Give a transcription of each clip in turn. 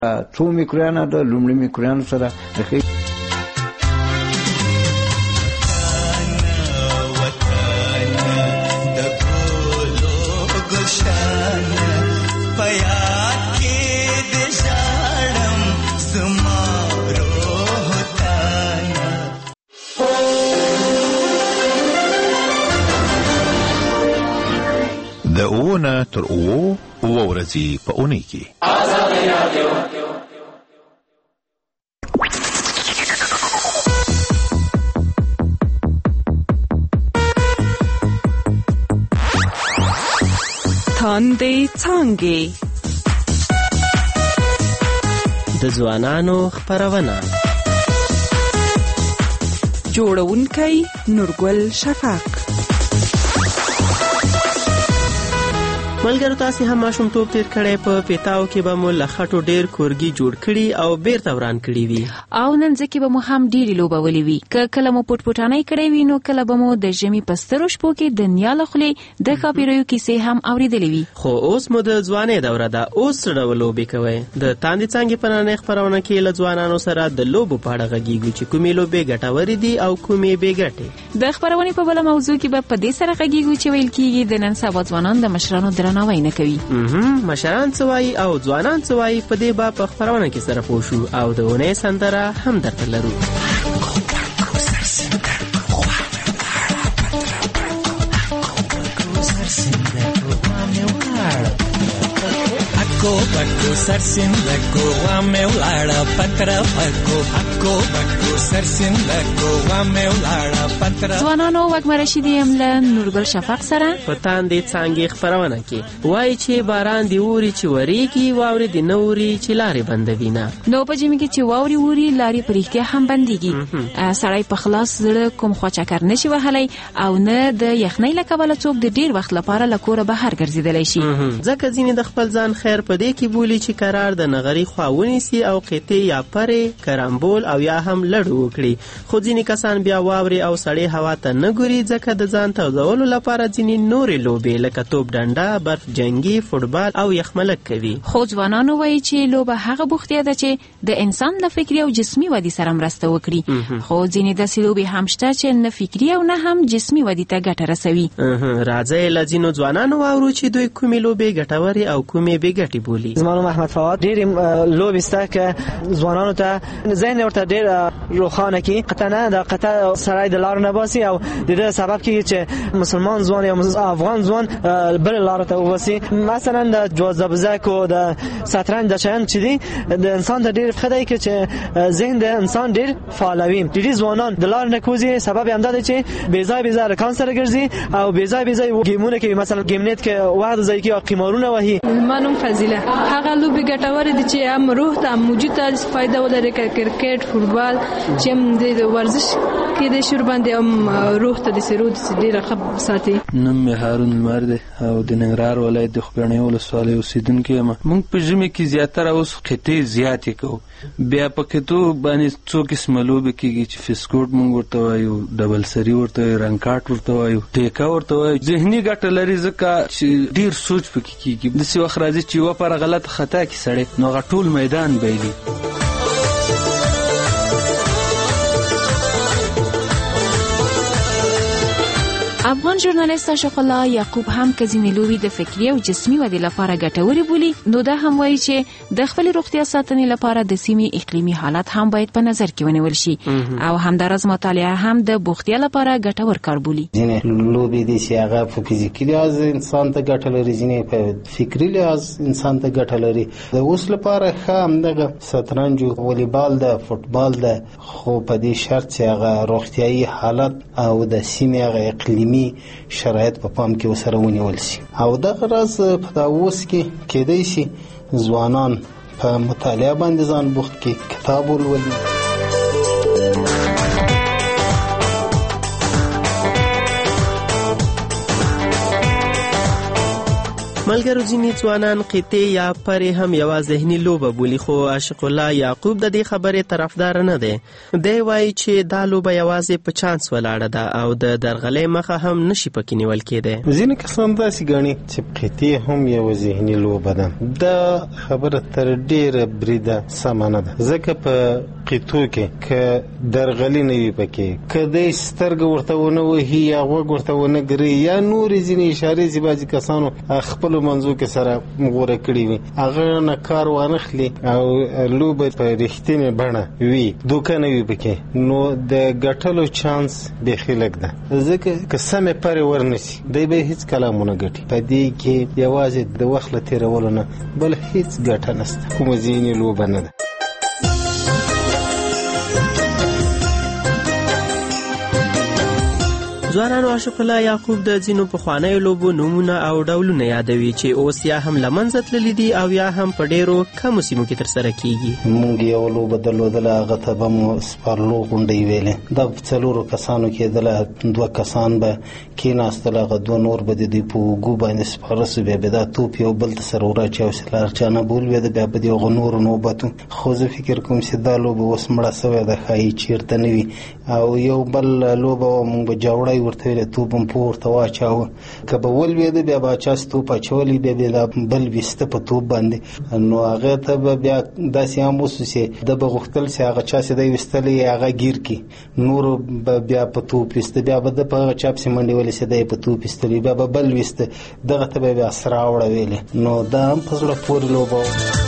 څو میکرویانه د لومړي میکرویانو سره د ښې د اوونه تر اوو ورځې په اونۍ کې تاندې څانګې د ځوانانو خپرونه جوړونکی نورګل شفق. ملګرو تاسې هم ماشومتوب تیر کړی په پیتاو کې به مو له خټو ډېر کورګي جوړ کړي او بیرته وران کړي وي او نن ځکه به مو هم ډېرې لوبولې وي که کله مو پټپټانۍ کړی وي نو کله به مو د ژمي په سترو شپو کې د نیا له خولې د ښاپیریو کیسې هم اورېدلې وي. خو اوس مو د ځوانۍ دوره ده. اوس څه ډول لوبې کوئ؟ د تاندې څانګې په نننۍ خپرونه کې له ځوانانو سره د لوبو په اړه غږیږو چې کومې لوبې ګټورې دي او کومې بې ګټې. د خپرونې په بله موضوع کې به په دې سره غږیږو چې ویل کېږي د نن سبا ځوانان د مشرانو درناوی نه کوي. مشران څه وایي او ځوانان څه وایي په دې به په خپرونه کې سره پوه شو او د اونۍ سندره هم درته لرو. Akko bakko sarsindakko wame ulada patra pakko akko bakko sarsindakko wame ulada patra. ځوانانو وګمه رشیدی ام له نورګل شفق سره په تاندې څانګې خپرونه کې وایي چې باران دی اوري چې وریږي واورې دی نه اوري چې لارې بندوي نه. نو په ژمي کې چې واوري اوري لارې په رښتیا هم بندېږي. سړی په خلاص زړه کوم خوا چکر نشي وهلی او نه د یخنۍ له کبله څوک د ډېر وخت لپاره له کوره بهر ګرځېدلی شي. ځکه ځینې د خپل ځان خیر په دې کې بولي چې قرار د نغري خوا ونیسي او قطې یا پرې کرامبول او یا هم لړو وکړي. خو ځینې کسان بیا واوري او سړې هوا ته نه ګوري ځکه د ځان تودولو لپاره ځینې نورې لوبې لکه توپ ډنډه، برف جنګي، فوټبال او یخملک کوي. خو ځوانانو وایي چې لوبه هغه بوختیا ده چې د انسان له فکري او جسمي ودې سره مرسته وکړي. خو ځینې داسې لوبې هم شته چې نه فکري او نه هم جسمي ودې ته ګټه رسوي. راځئ له ځینو ځوانانو واورو چې دوی کومې لوبې ګټورې او کومې بې ګټې بولي. زما نوم احمد فواد. ډېرې لوبې شته که ځوانانو ته ذهن ورته ډېر روښانه کړي. قطع نه د قطع سړی د لارو نه باسي او د دې سبب کېږي چې مسلمان ځوان یا افغان ځوان بلې لارو ته وباسي. مثلا د جوازدبزک او د شطرنج د شیان چې دي د انسان ته ډېر ښه دی چې ذهن د انسان ډېر فعالوي. ډېری ځوانان د لارو نه کوزي. سبب یې همدا دی چې بېځای بېځای رقم سره ګرځي او بېځای بېځای ګیمونه کوي. مثلا ګیم نت کې وخت ضایع کوي او قمارونه وهي. زما نوم فضیله. هغه لوبې ګټورې دي چې هم روح ته هم وجود ته فایده ولري که کرکټ فوټبال چې هم د ورزش کې د شور باندې هم روح ته د سرود ډېره ښه ساتي. نوم مې هارون لمر دی او د ننګرهار ولایت د خوږیاڼي ولسوالۍ اوسېدونکی یم. موږ په ژمي کې زیاتره اوس قطعې زیاتې کوو. بیا په قطعو باندې څو قسمه لوبې کېږي چې فسکوټ موږ ورته وایو، ډبل سري ورته وایو، رنګ کاټ ورته وایو، ټیکه ورته وایو. ذهني ګټه لري ځکه چې ډېر سوچ پکې کېږي. داسې وخت راځي چې یوه پاره غلطه خطا کړي سړی نو هغه ټول میدان بایلي. افغان ژورنالیست عاشق الله یعقوب هم که ځینې لوبې د فکري او جسمي ودې لپاره ګټورې بولي نو دا هم وایي چې د خپلې روغتیا ساتنې لپاره د سیمې اقلیمي حالت هم باید په نظر کې ونیول شي او همداراز مطالعه هم د بوختیا لپاره ګټور کار بولي. ځینې لوبې دي چې هغه په فزیکي لحاظ انسان ته ګټه لري، ځینې په فکري لحاظ انسان ته ګټه لري. د اوس لپاره ښه همدغه شطرنج او والیبال ده، فوټبال ده، خو په دې شرط چې هغه روغتیایي حالت او د سیمې هغه اقلیمي شرایط په پام کې وسره ونیول شي. او دغه راز په دا اوس کې کېدای شي ځوانان په مطالعه باندې ځان بوخت کړي، کتاب ولولي. ملګرو ځینې ځوانان قطې یا پرې هم یوه ذهني لوبه بولي، خو عاشق الله یعقوب د دې خبرې طرفدار نه دی. دی وایي چې دا لوبه یوازې په چانس ولاړه ده او د درغلۍ مخه هم نشي پکې نیول کېدی. ځینې کسان داسې ګڼي چې قطې هم یوه ذهني لوبه ده. دا خبره تر ډېره بریده سمه نه ده، ځکه په قطو کې که درغلي نه وي پکې، که دی سترګه ورته ونه وهي یا غوږ ورته ونه ګري یا نورې ځینې اشارې چې بعضې کسانو خپلو منځو کې سره غوره کړي وي، هغه نه کار وانخلي او لوبه په رښتینې بڼه وي، دوکه نه وي پکې، نو د ګټلو چانس بیخي لږ ده. ځکه که سمې پرې ورنسي دی به هیڅ کله ونه ګټي. په دې کې یوازې د وخت له تېرولو نه بل هیڅ ګټه نشته، کومه ځینې لوبه نه ده. ځوانانو عاشق الله یعقوب د ځینو پخوانیو لوبو نومونه او ډولونه یادوي چې اوس یا هم له منځه تللي دي او یا هم په ډېرو کمو سیمو کې ترسره کیږي. موږ یو لوبه درلودله، هغه ته به مو سپارلو غونډۍ ویلې. دا په 4 کسانو کېدله، 2 کسان به کېناستل، هغه 2 نور به د دوی په اوږو باندې سپاره سو، بیا به دا توپ یو بل ته سره وراچي او سلار چانه بولوېده، بیا به د هغو نورو نوبت. خو زه فکر کوم چې دا لوبه اوس مړه سوې ده، ښایي چېرته نه وي. او یو بل لوبه وه، موږ به جوړی ورته ویلې، توپ هم پورته واچاوه، که به ولوېده بیا به چا توپ اچولی، بیا به دا بل ویسته په توپ باندې، نو هغې ته به بیا داسې هم وسو چې ده به غوښتل چې هغه چا چې دی ویستلی هغه ګیر کړي، نورو به بیا په توپ ویسته، بیا به ده په هغه چا پسې منډې ولې چې دی په توپ ویستلی، بیا به بل ویسته، دغه ته به بیا سره وړه ویلې. نو دا هم په زړه پورې لوبه وه.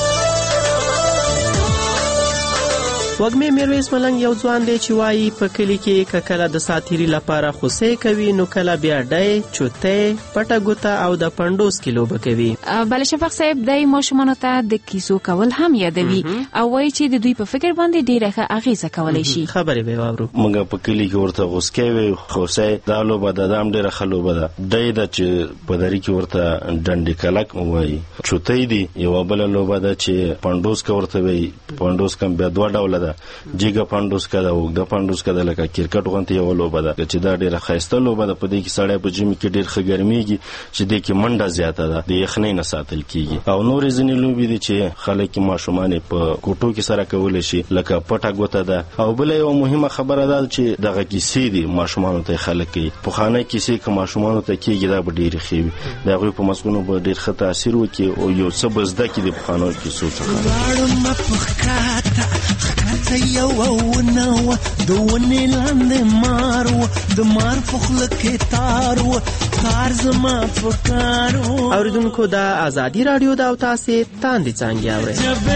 وږمې میرویس ملنګ یو ځوان دی چې وایي په کلي کې که کله د ساتیري لپاره خوسۍ کوي نو کله بیا ډی، چوتۍ، پټه ګوته او د پنډوس کې لوبه کوي. بله شفق صاحب دی ماشومانو ته د کیسو کول هم یادوي او وایي چې د دوی په فکر باندې ډېره ښه اغېزه کولی شي. خبرې به واورو. موږ په کلي کې ورته غوسکۍ وی، خوسۍ، دا لوبه ده، دا هم ډېره ښه لوبه ده. ډی ده چې په دري کې ورته ډنډې کلک وایي. چوتۍ دی یوه بله لوبه ده چې پنډوس که ورته وایي. پنډوس که بیا 2 ډوله ده، جیګه پنډوس که ده، اوږده پنډوس که ده، لکه کرکټ غوندې یوه لوبه ده چې دا ډېره ښایسته لوبه ده. په دې کې سړی په ژمي کې ډېر ښه ګرمېږي چې دې کې منډه زیاته ده، د یخنۍ نه ساتل کېږي. او نورې ځینې لوبې دي چې خلک یې ماشومان یې په کوټو کې سره کولی شي، لکه پټه ګوته ده. او بله یوه مهمه خبره ده چې دغه کیسې دي ماشومانو ته خلک کوي. پخوانۍ کیسې که ماشومانو ته کېږي دا به ډېرې ښې وي، د هغوی په مزګونو به ډېر ښه تاثیر وکړي او یو څه به زده کړي د پخوانیو کیسو څخه. یو ونو د ونې لاندې مار و، د مار په خوله کې تار و، تار زما په کار و. اوریدونکو دا ازادي راډیو ده او تاسې تاندې څانګې اورئ.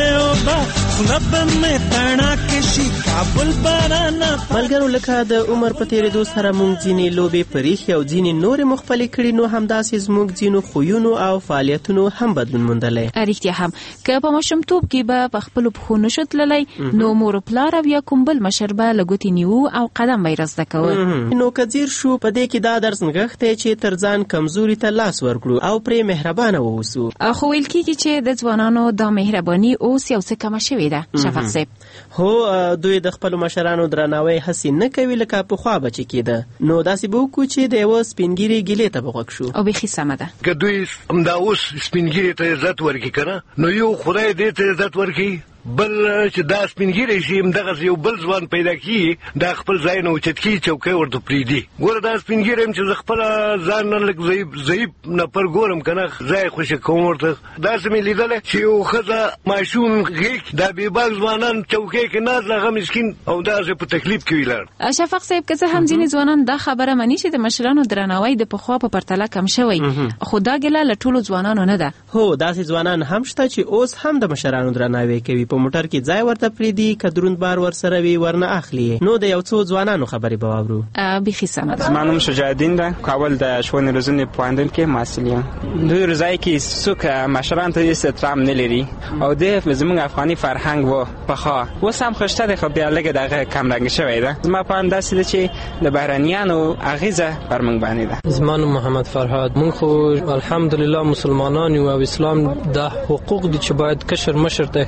ملګرو لکه د عمر په تېرېدو سره موږ ځینې لوبې پریښې او ځینې نورې مخفلې کړي، نو همداسې زموږ ځینو خویونو او فعالیتونو هم بدلون موندلی. رښتیا هم که په ماشومتوب کې به په خپلو پښو نشو تللی نو مور پلار او یا کوم بل مشر به له ګوتې نیو او قدم به یې رازده کول. نو که ځیر شو په دې کې دا درس نغښتی چې تر ځان کمزوري ته لاس ورکړو او پرې مهربانه واوسو. خو ویل کېږي چې د ځوانانو دا مهرباني اوس یو څه کمه شوې ده. شفق صاحب هو دوی د خپلو مشرانو درناوی هسې نه کوي لکه پخوا به چې کېده. نو داسې به وکړو چې د یوه سپینګیري ګیلې ته به غوږ شو. او بیخي سمه ده که دوی همدا اوس سپینګیري ته عزت ورکړي که نه، نو یو خدای دې ته عزت ورکړي، بل چې دا سپینګیری شي همدغسې یو بل ځوان پیدا کېږي، دا خپل ځای نه اوچت کېږي، چوکۍ ورته پرېږدي. ګوره دا سپینګیری یم چې زه خپله ځان نه لږ ضعیف نفر ګورم که نه، ځای خوشي کوم ورته. داسې مې لیدلی چې یو ښځه ماشوم غېږ دا بېباک ځوانان چوکۍ کې ناست، هغه مسکین او داسې په تکلیف کې ولاړ. شفق صاحب که څه هم ځینې ځوانان دا خبره مني چې د مشرانو درناوی د پخوا په پرتله کم شوی، خو دا ګیله له ټولو ځوانانو نه ده. هو داسې ځوانان هم شته چې اوس هم د مشرانو درناوی کوي، په موټر کې ځای ورته پریدي، که دروند بار ورسره وي ورنه اخلي. نو د یو څو ځوانانو خبرې به واورو. بیخي سمه ده. زما نوم شجاع الدین ده، کابل د ښوونې روزنې پوهنتون کې محصل یم. دوی روزای کې څوک مشرانو ته هېڅ احترام نه لري او د زموږ افغاني فرهنګ و پخوا اوس هم ښه شته دی، خو بیا لږه دغه کمرنګه شوی ده. زما په اند داسې ده چې د بهرنیانو اغېزه پر موږ باندې ده. زما نوم محمد فرهاد. موږ خو الحمدلله مسلمانان یو او اسلام د حقوق دي چې باید کشر مشر ته احترام وکړي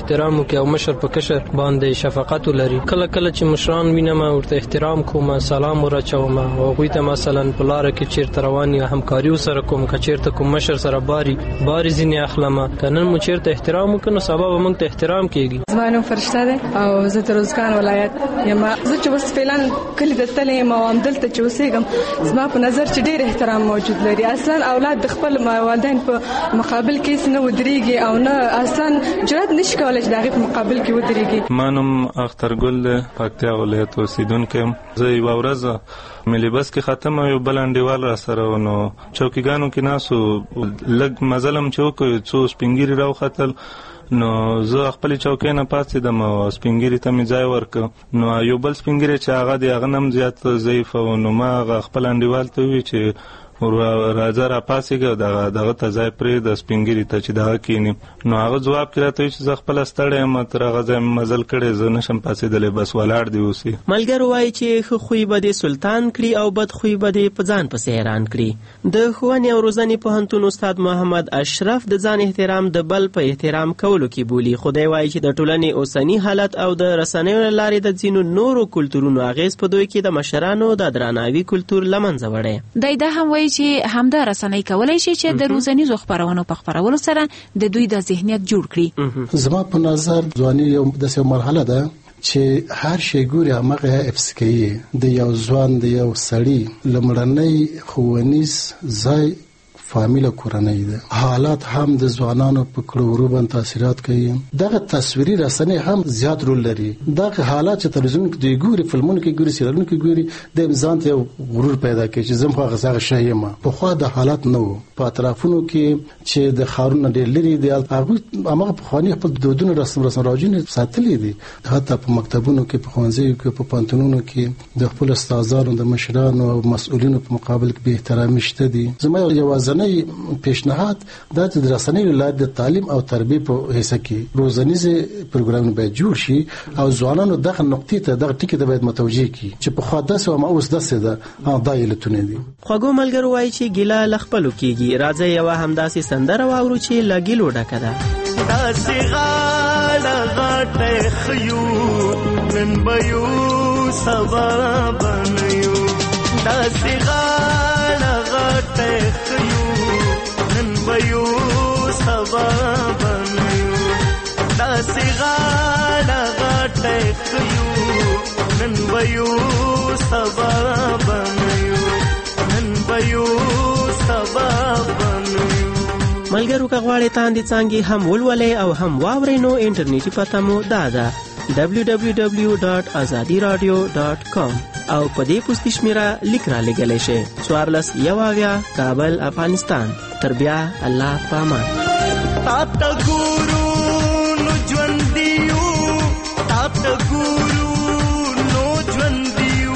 کې او مشر په کشر باندې شفقت لري. کله کله چې مشران وینم ورته احترام کوم، سلام ورچوم او هغوی ته مثلا په لار کې چیرته روان یا همکاري سره کوم، که چیرته کوم مشر سره باری ځینې اخلم، کنن مو چیرته احترام وکړو سبا به موږ ته احترام کیږي. زمانو فرشته ده او زه د روزګان ولایت یم. زه چې بس فعلا کلی د تلې ما هم دلته چې اوسېږم، زما په نظر چې ډېر احترام موجود لري. اصلا اولاد د خپل والدین په مقابل کې نه ودرېږي او نه اصلا جرأت نشي کولای چې د هغې په مقابل کې ودرېږي. ما نوم اخترګل د پکتیا ولایت اوسېدونکی یم. زه یوه ورځ ملي بس کې ختم یو بل انډیوال را سره و، نو چوکیګانو کې ناسو لږ مزلم چې وکړو څو سپینګیري راوختل، نو زه خپل چوکۍ نه پاڅېدم او سپینګیري ته مې ځای ورکړ. نو یو بل سپینګیری چې هغه دی هغه نه هم زیات ضعیف و، نو ما هغه خپل انډیوال ته وویل چې راځه را پاسېږه دغه ته ځای پرېږده سپینګیري ته چې دغه کښېني. نو هغه ځواب کې راته وایي چې زه خپله ستړی یم، تر هغه ځای مې مزل کړی، زه نشم پاسېدلی، بس ولاړ دې اوسي. ملګرو وایي چې ښه خوی به دې سلطان کړي او بد خوی به دې په ځان پسې حیران کړي. د ښوونې او روزنې پوهنتون استاد محمد اشرف د ځان احترام د بل په احترام کولو کې بولي. خدای وایي چې د ټولنې اوسنی حالت او د رسنیو له لارې د ځینو نورو کلتورونو اغېز په دوی کې د مشرانو د درناوي کلتور له منځه وړی. دی دا هم وایي چې همدا رسنۍ کولای شي چې د روزنیزو خپرونو په خپرولو سره د دوی د ذهنیت جوړ کړي. زما په نظر ځواني یو داسې مرحله ده چې هر شی ګوري هغه افس کوي. د یو ځوان د یو سړی لمړنۍ ښوونیز ځای فامیل کورنۍ ده. حالات هم د ځوانانو په کړو باندې تاثیرات کوي. دغه تصویري رسنۍ هم زیات رول لري. دغه حالات چې تلویزیون کې دی ګوري، فلمونو کې ګوري، سریالونو کې ګوري، د ځان ته غرور پیدا کوي چې زم خو هغه شی یم. په خو د حالات نو په اطرافونو کې چې د خارونه ډېر لري دی، هغه په خواني خپل دودونه رسم راوړي ساتلي دي. حتی په مکتبونو کې، په ښوونځیو کې، په پانتونونو کې د خپل استادانو، د مشرانو او مسؤلینو په مقابل کې به احترامي شته دي. زما یوازې پیشنهاد دا چې د رسنیو لارې د تعلیم او تربیه په حصہ کې روزنیز پروګرامونه باید جوړ شي او ځوانانو دغه نقطې ته دغه ټکي ته باید متوجه کی چې په خوا داسې او اوس داسې ده دا علتونه دي. خوږو ملګرو وایي چې ګیله له خپلو کېږي. راځئ یوه همداسې سندره واورو چې له ګیلو ډکه ده. داسې غاړه غاټه خیو نن به یو سبا بنیو. داسې غاړه غاټه خیو بيو سبا بنيو. داسې غاړه غاټه خيو نن بيو سبا بنيو. نن بيو سبا بنيو. ملګرو که غواړئ تاندې څانګې هم ولولئ او هم واورئ نو انټرنیټي پته مو دا ده www.azadiradio.com او په دې پوسټ شمیره لیک را لګلی شئ 14 کابل افغانستان. تر بیا الله پامان. تاته ګورو نو ژوند دیو، تاته ګورو نو ژوند دیو،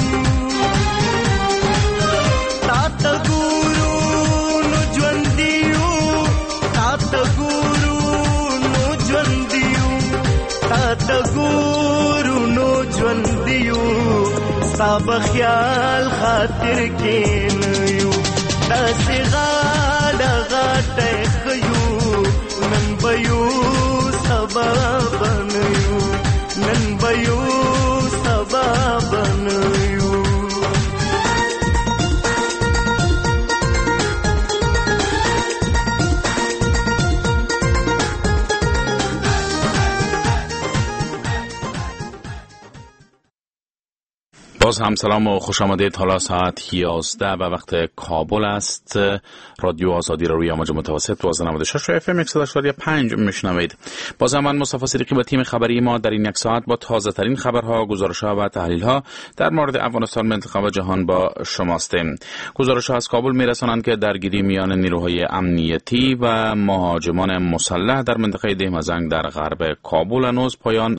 تاته ګورو نو ژوند دیو، تاته ګورو نو ژوند دیو، تاته ګورو نو ژوند دیو. ستا خیال خاطر کې نیو. داسې غاړه غاټه خیو نن به یو سبا بنیو. نن به یو سبا بنیو. باز هم سلام و خوش آمدید. حالا ساعت 11 و وقت کابل است. رادیو آزادی را روی امواج متوسط 1296 و FM 104.5 میشنوید. باز هم من مصطفی صدیقی با تیم خبری ما در این یک ساعت با تازه ترین خبرها، گزارش‌ها و تحلیل‌ها در مورد افغانستان، منطقه و جهان با شماستیم. گزارش‌ها از کابل می‌رسانند که درگیری میان نیروهای امنیتی و مهاجمان مسلح در منطقه دهمزنگ در غرب کابل هنوز پایان